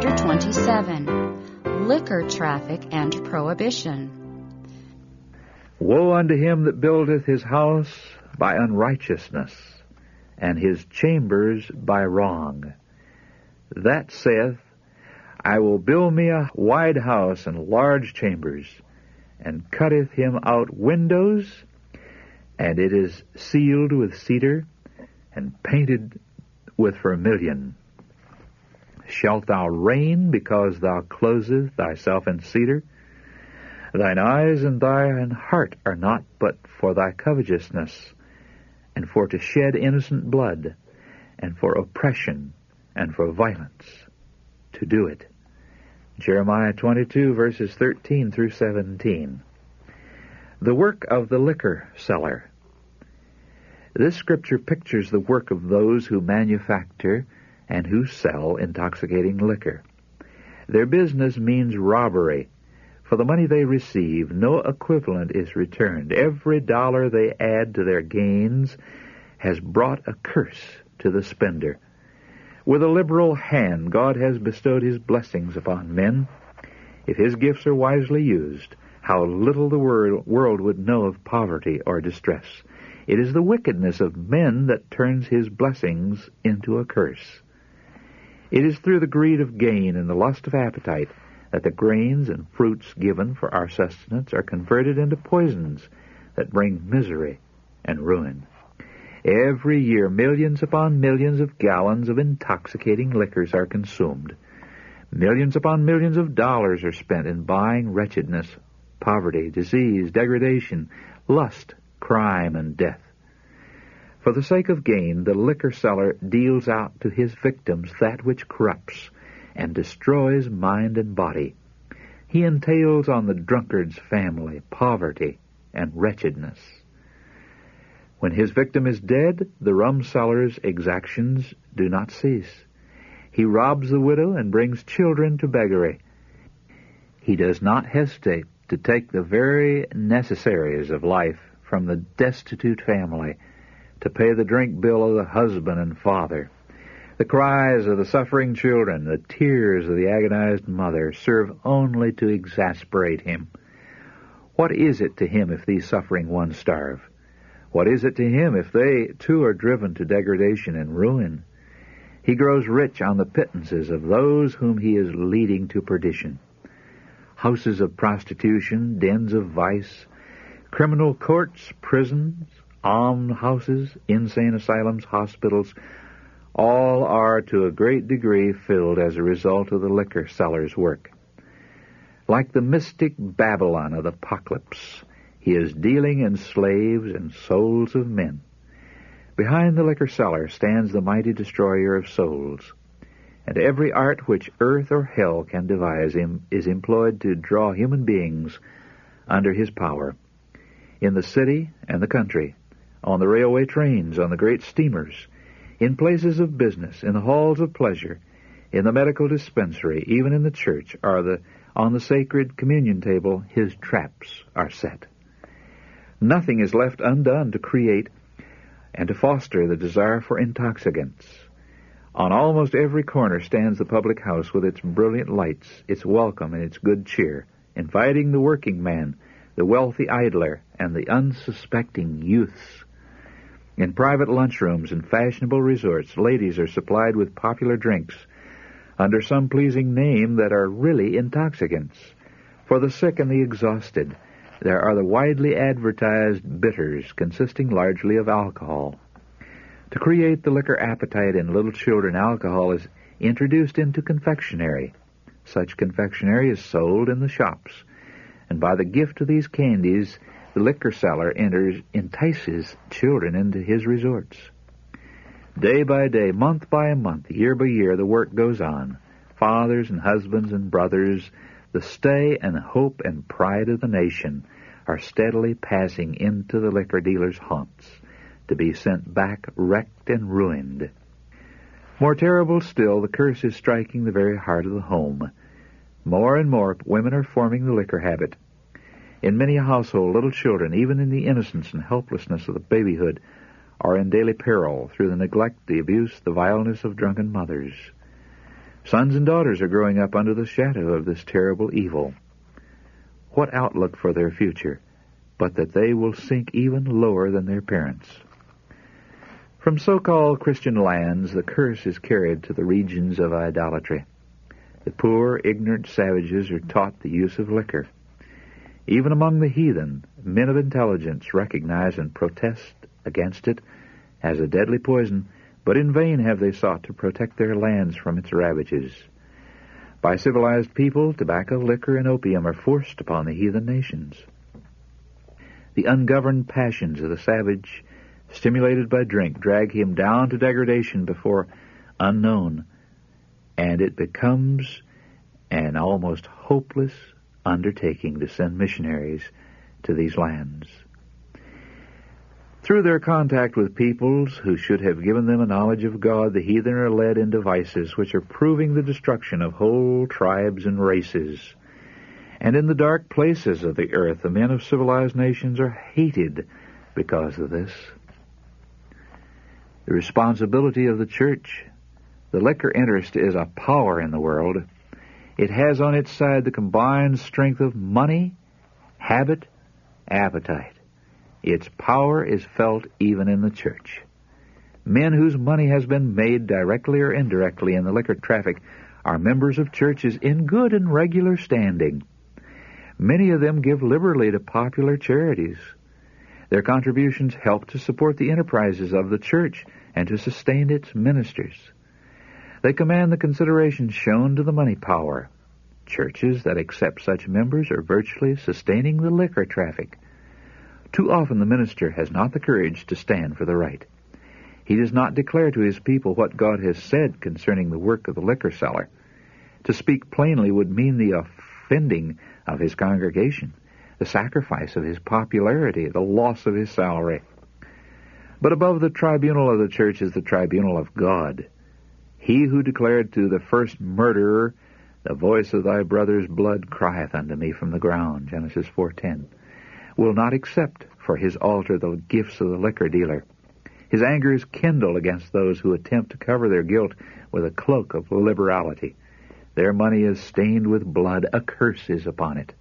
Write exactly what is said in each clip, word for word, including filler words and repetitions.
Chapter twenty-seven, Liquor Traffic and Prohibition. Woe unto him that buildeth his house by unrighteousness, and his chambers by wrong. That saith, I will build me a wide house and large chambers, and cutteth him out windows, and it is sealed with cedar, and painted with vermilion. Shalt thou reign because thou closest thyself in cedar? Thine eyes and thine heart are not but for thy covetousness, and for to shed innocent blood, and for oppression, and for violence, to do it. Jeremiah twenty-two, verses thirteen through seventeen. The work of the liquor seller. This scripture pictures the work of those who manufacture and who sell intoxicating liquor. Their business means robbery. For the money they receive, no equivalent is returned. Every dollar they add to their gains has brought a curse to the spender. With a liberal hand, God has bestowed his blessings upon men. If his gifts are wisely used, how little the world would know of poverty or distress. It is the wickedness of men that turns his blessings into a curse. It is through the greed of gain and the lust of appetite that the grains and fruits given for our sustenance are converted into poisons that bring misery and ruin. Every year, millions upon millions of gallons of intoxicating liquors are consumed. Millions upon millions of dollars are spent in buying wretchedness, poverty, disease, degradation, lust, crime, and death. For the sake of gain, the liquor seller deals out to his victims that which corrupts and destroys mind and body. He entails on the drunkard's family poverty and wretchedness. When his victim is dead, the rum seller's exactions do not cease. He robs the widow and brings children to beggary. He does not hesitate to take the very necessaries of life from the destitute family to pay the drink bill of the husband and father. The cries of the suffering children, the tears of the agonized mother, serve only to exasperate him. What is it to him if these suffering ones starve? What is it to him if they, too, are driven to degradation and ruin? He grows rich on the pittances of those whom he is leading to perdition. Houses of prostitution, dens of vice, criminal courts, prisons, almshouses, insane asylums, hospitals, all are to a great degree filled as a result of the liquor seller's work. Like the mystic Babylon of the Apocalypse, he is dealing in slaves and souls of men. Behind the liquor seller stands the mighty destroyer of souls, and every art which earth or hell can devise him is employed to draw human beings under his power. In the city and the country, on the railway trains, on the great steamers, in places of business, in the halls of pleasure, in the medical dispensary, even in the church, are the on the sacred communion table, his traps are set. Nothing is left undone to create and to foster the desire for intoxicants. On almost every corner stands the public house with its brilliant lights, its welcome and its good cheer, inviting the working man, the wealthy idler, and the unsuspecting youths. In private lunchrooms and fashionable resorts, ladies are supplied with popular drinks under some pleasing name that are really intoxicants. For the sick and the exhausted, there are the widely advertised bitters consisting largely of alcohol. To create the liquor appetite in little children, alcohol is introduced into confectionery. Such confectionery is sold in the shops, and by the gift of these candies, the liquor seller enters, entices children into his resorts. Day by day, month by month, year by year, the work goes on. Fathers and husbands and brothers, the stay and hope and pride of the nation, are steadily passing into the liquor dealer's haunts, to be sent back wrecked and ruined. More terrible still, the curse is striking the very heart of the home. More and more women are forming the liquor habit. In many a household, little children, even in the innocence and helplessness of the babyhood, are in daily peril through the neglect, the abuse, the vileness of drunken mothers. Sons and daughters are growing up under the shadow of this terrible evil. What outlook for their future, but that they will sink even lower than their parents? From so-called Christian lands, the curse is carried to the regions of idolatry. The poor, ignorant savages are taught the use of liquor. Even among the heathen, men of intelligence recognize and protest against it as a deadly poison, but in vain have they sought to protect their lands from its ravages. By civilized people, tobacco, liquor, and opium are forced upon the heathen nations. The ungoverned passions of the savage, stimulated by drink, drag him down to degradation before unknown, and it becomes an almost hopeless undertaking to send missionaries to these lands. Through their contact with peoples who should have given them a knowledge of God, the heathen are led into vices which are proving the destruction of whole tribes and races. And in the dark places of the earth, the men of civilized nations are hated because of this. The responsibility of the church. The liquor interest is a power in the world. It has on its side the combined strength of money, habit, appetite. Its power is felt even in the church. Men whose money has been made directly or indirectly in the liquor traffic are members of churches in good and regular standing. Many of them give liberally to popular charities. Their contributions help to support the enterprises of the church and to sustain its ministers. They command the consideration shown to the money power. Churches that accept such members are virtually sustaining the liquor traffic. Too often the minister has not the courage to stand for the right. He does not declare to his people what God has said concerning the work of the liquor seller. To speak plainly would mean the offending of his congregation, the sacrifice of his popularity, the loss of his salary. But above the tribunal of the church is the tribunal of God. He who declared to the first murderer, "The voice of thy brother's blood crieth unto me from the ground," Genesis four ten, will not accept for his altar the gifts of the liquor dealer. His anger is kindled against those who attempt to cover their guilt with a cloak of liberality. Their money is stained with blood. A curse is upon it.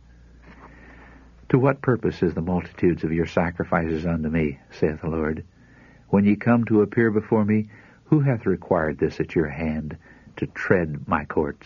To what purpose is the multitudes of your sacrifices unto me, saith the Lord? When ye come to appear before me, who hath required this at your hand, to tread my courts?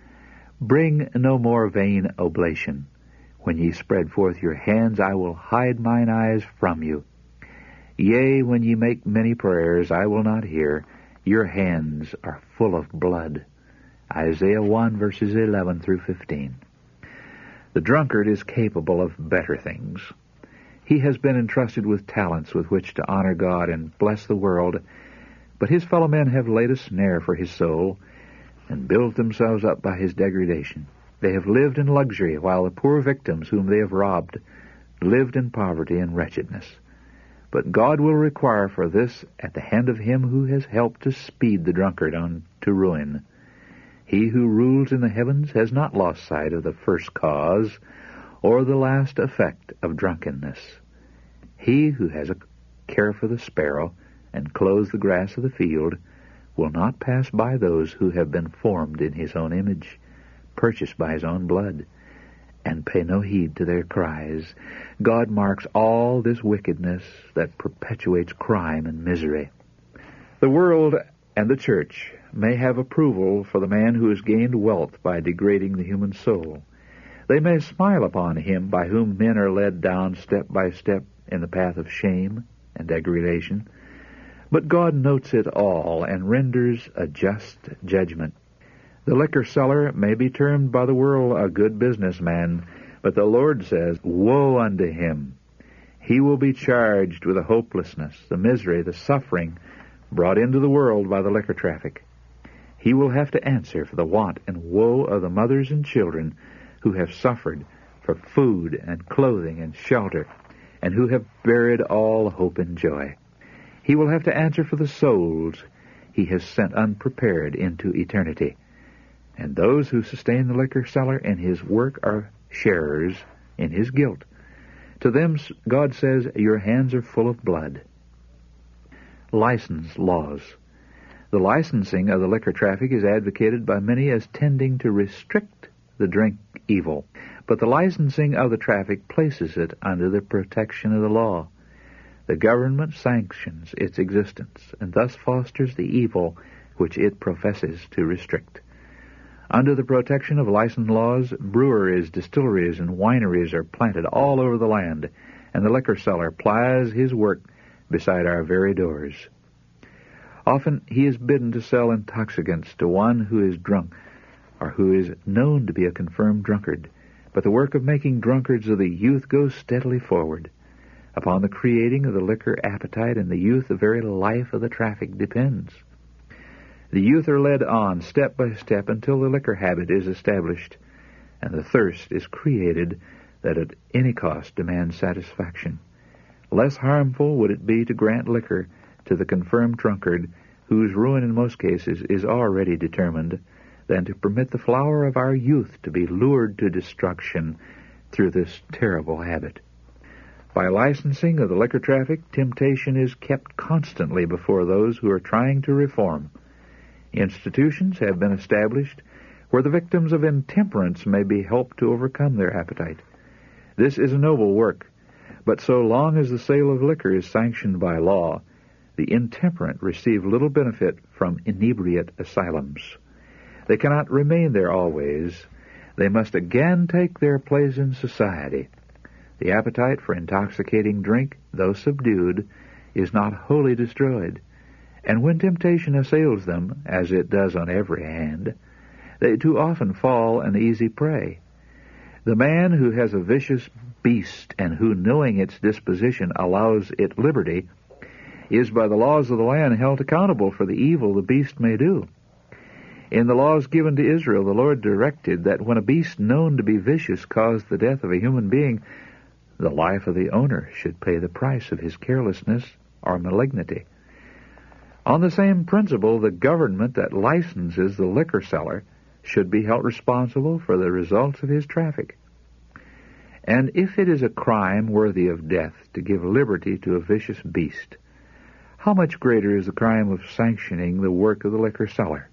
Bring no more vain oblation. When ye spread forth your hands, I will hide mine eyes from you. Yea, when ye make many prayers, I will not hear. Your hands are full of blood. Isaiah one, verses eleven through fifteen. The drunkard is capable of better things. He has been entrusted with talents with which to honor God and bless the world, but his fellow men have laid a snare for his soul and built themselves up by his degradation. They have lived in luxury, while the poor victims whom they have robbed lived in poverty and wretchedness. But God will require for this at the hand of him who has helped to speed the drunkard on to ruin. He who rules in the heavens has not lost sight of the first cause or the last effect of drunkenness. He who has a care for the sparrow and clothes the grass of the field will not pass by those who have been formed in his own image, purchased by his own blood, and pay no heed to their cries. God marks all this wickedness that perpetuates crime and misery. The world and the church may have approval for the man who has gained wealth by degrading the human soul. They may smile upon him by whom men are led down step by step in the path of shame and degradation. But God notes it all and renders a just judgment. The liquor seller may be termed by the world a good businessman, but the Lord says, woe unto him! He will be charged with the hopelessness, the misery, the suffering brought into the world by the liquor traffic. He will have to answer for the want and woe of the mothers and children who have suffered for food and clothing and shelter, and who have buried all hope and joy. He will have to answer for the souls he has sent unprepared into eternity. And those who sustain the liquor seller in his work are sharers in his guilt. To them God says, your hands are full of blood. License laws. The licensing of the liquor traffic is advocated by many as tending to restrict the drink evil, but the licensing of the traffic places it under the protection of the law. The government sanctions its existence and thus fosters the evil which it professes to restrict. Under the protection of licensed laws, breweries, distilleries, and wineries are planted all over the land, and the liquor seller plies his work beside our very doors. Often he is bidden to sell intoxicants to one who is drunk, or who is known to be a confirmed drunkard, but the work of making drunkards of the youth goes steadily forward. Upon the creating of the liquor appetite in the youth, the very life of the traffic depends. The youth are led on step by step until the liquor habit is established, and the thirst is created that at any cost demands satisfaction. Less harmful would it be to grant liquor to the confirmed drunkard, whose ruin in most cases is already determined, than to permit the flower of our youth to be lured to destruction through this terrible habit. By licensing of the liquor traffic, temptation is kept constantly before those who are trying to reform. Institutions have been established where the victims of intemperance may be helped to overcome their appetite. This is a noble work, but so long as the sale of liquor is sanctioned by law, the intemperate receive little benefit from inebriate asylums. They cannot remain there always. They must again take their place in society. The appetite for intoxicating drink, though subdued, is not wholly destroyed. And when temptation assails them, as it does on every hand, they too often fall an easy prey. The man who has a vicious beast and who, knowing its disposition, allows it liberty, is by the laws of the land held accountable for the evil the beast may do. In the laws given to Israel, the Lord directed that when a beast known to be vicious caused the death of a human being, the life of the owner should pay the price of his carelessness or malignity. On the same principle, the government that licenses the liquor seller should be held responsible for the results of his traffic. And if it is a crime worthy of death to give liberty to a vicious beast, how much greater is the crime of sanctioning the work of the liquor seller?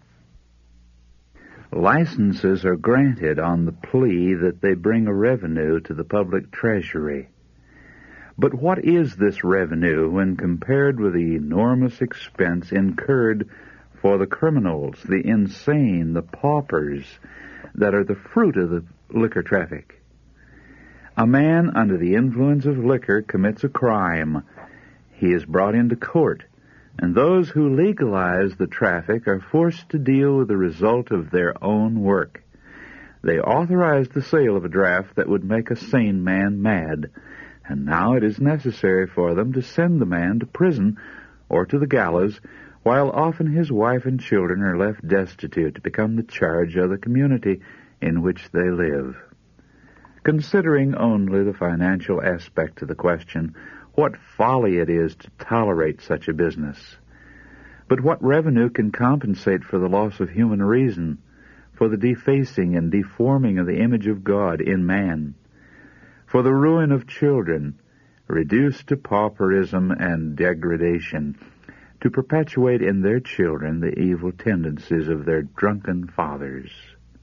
Licenses are granted on the plea that they bring a revenue to the public treasury. But what is this revenue when compared with the enormous expense incurred for the criminals, the insane, the paupers that are the fruit of the liquor traffic? A man under the influence of liquor commits a crime. He is brought into court, and those who legalize the traffic are forced to deal with the result of their own work. They authorized the sale of a draft that would make a sane man mad, and now it is necessary for them to send the man to prison or to the gallows, while often his wife and children are left destitute to become the charge of the community in which they live. Considering only the financial aspect of the question, what folly it is to tolerate such a business. But what revenue can compensate for the loss of human reason, for the defacing and deforming of the image of God in man, for the ruin of children, reduced to pauperism and degradation, to perpetuate in their children the evil tendencies of their drunken fathers?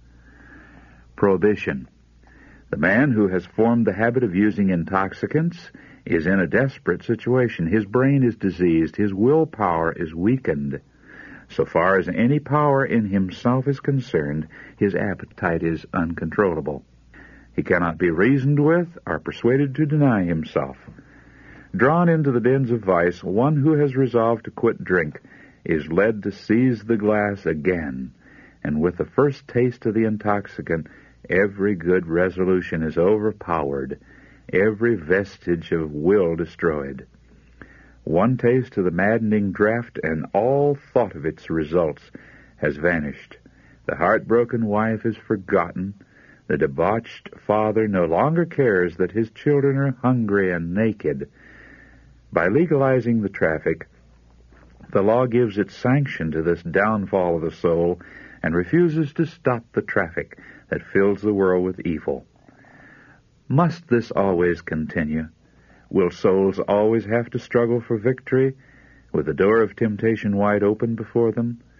Prohibition. The man who has formed the habit of using intoxicants is in a desperate situation. His brain is diseased. His willpower is weakened. So far as any power in himself is concerned, his appetite is uncontrollable. He cannot be reasoned with or persuaded to deny himself. Drawn into the dens of vice, one who has resolved to quit drink is led to seize the glass again, and with the first taste of the intoxicant, every good resolution is overpowered, every vestige of will destroyed. One taste of the maddening draught, and all thought of its results has vanished. The heartbroken wife is forgotten. The debauched father no longer cares that his children are hungry and naked. By legalizing the traffic, the law gives its sanction to this downfall of the soul and refuses to stop the traffic that fills the world with evil. Must this always continue? Will souls always have to struggle for victory, with the door of temptation wide open before them?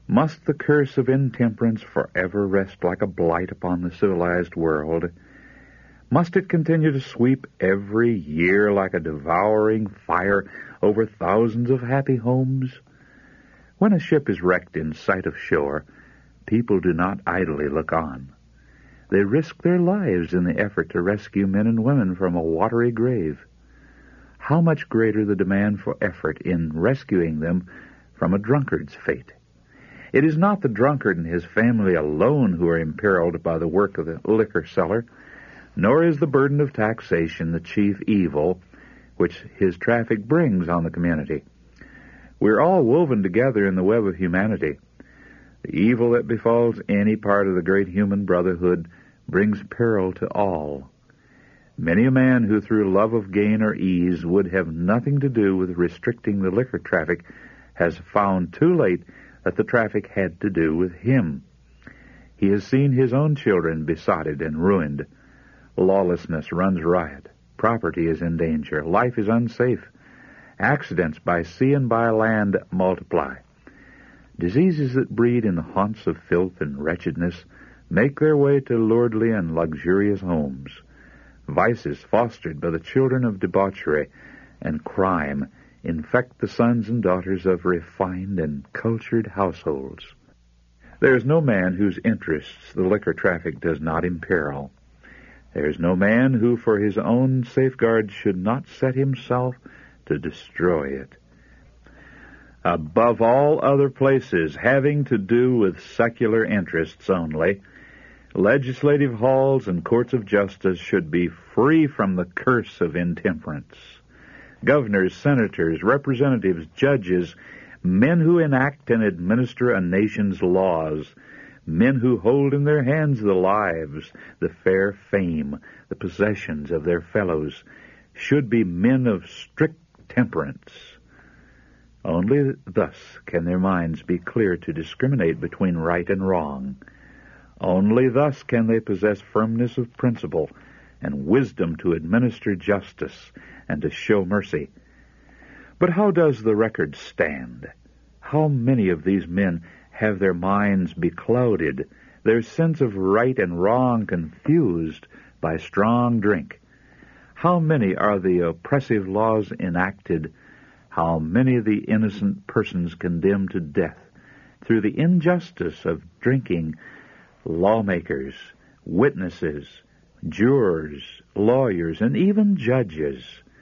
Must the curse of intemperance forever rest like a blight upon the civilized world? Must it continue to sweep every year like a devouring fire over thousands of happy homes? When a ship is wrecked in sight of shore, people do not idly look on. They risk their lives in the effort to rescue men and women from a watery grave. How much greater the demand for effort in rescuing them from a drunkard's fate? It is not the drunkard and his family alone who are imperiled by the work of the liquor seller, nor is the burden of taxation the chief evil which his traffic brings on the community. We're all woven together in the web of humanity. The evil that befalls any part of the great human brotherhood brings peril to all. Many a man who through love of gain or ease would have nothing to do with restricting the liquor traffic has found too late that the traffic had to do with him. He has seen his own children besotted and ruined. Lawlessness runs riot. Property is in danger. Life is unsafe. Accidents by sea and by land multiply. Diseases that breed in the haunts of filth and wretchedness make their way to lordly and luxurious homes. Vices fostered by the children of debauchery and crime infect the sons and daughters of refined and cultured households. There is no man whose interests the liquor traffic does not imperil. There is no man who for his own safeguard should not set himself to destroy it. Above all other places having to do with secular interests only, legislative halls and courts of justice should be free from the curse of intemperance. Governors, senators, representatives, judges, men who enact and administer a nation's laws, men who hold in their hands the lives, the fair fame, the possessions of their fellows, should be men of strict temperance. Only thus can their minds be clear to discriminate between right and wrong. Only thus can they possess firmness of principle and wisdom to administer justice and to show mercy. But how does the record stand? How many of these men have their minds beclouded, their sense of right and wrong confused by strong drink? How many are the oppressive laws enacted? How many of the innocent persons condemned to death through the injustice of drinking? Lawmakers, witnesses, jurors, lawyers, and even judges.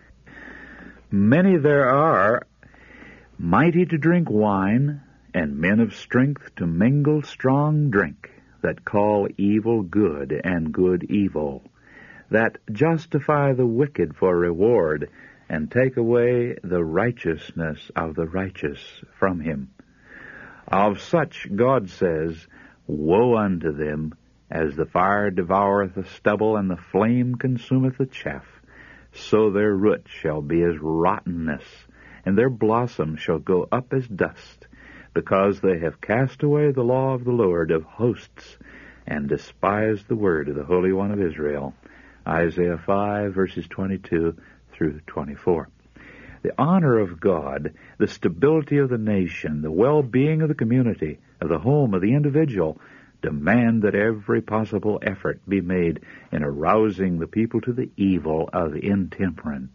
Many there are, mighty to drink wine, and men of strength to mingle strong drink, that call evil good and good evil, that justify the wicked for reward, and take away the righteousness of the righteous from him. Of such God says, Woe unto them, as the fire devoureth the stubble, and the flame consumeth the chaff. So their root shall be as rottenness, and their blossom shall go up as dust, because they have cast away the law of the Lord of hosts, and despised the word of the Holy One of Israel. Isaiah five, verses twenty-two through twenty-four. The honor of God, the stability of the nation, the well-being of the community, of the home, of the individual, demand that every possible effort be made in arousing the people to the evil of intemperance.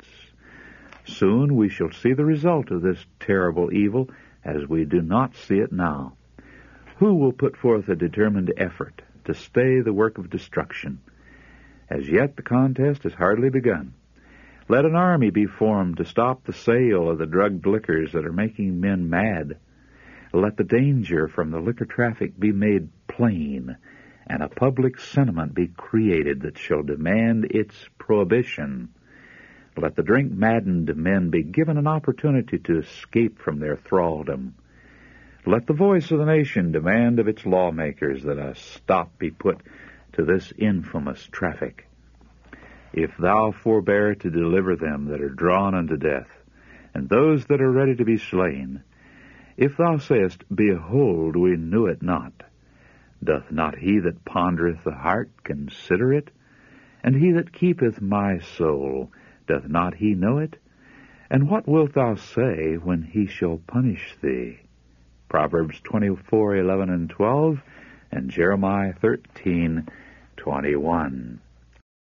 Soon we shall see the result of this terrible evil as we do not see it now. Who will put forth a determined effort to stay the work of destruction? As yet the contest has hardly begun. Let an army be formed to stop the sale of the drugged liquors that are making men mad. Let the danger from the liquor traffic be made plain, and a public sentiment be created that shall demand its prohibition. Let the drink-maddened men be given an opportunity to escape from their thraldom. Let the voice of the nation demand of its lawmakers that a stop be put to this infamous traffic. If thou forbear to deliver them that are drawn unto death, and those that are ready to be slain, if thou sayest, Behold, we knew it not, doth not he that pondereth the heart consider it? And he that keepeth my soul, doth not he know it? And what wilt thou say when he shall punish thee? Proverbs twenty-four, eleven and twelve, and Jeremiah thirteen, twenty-one.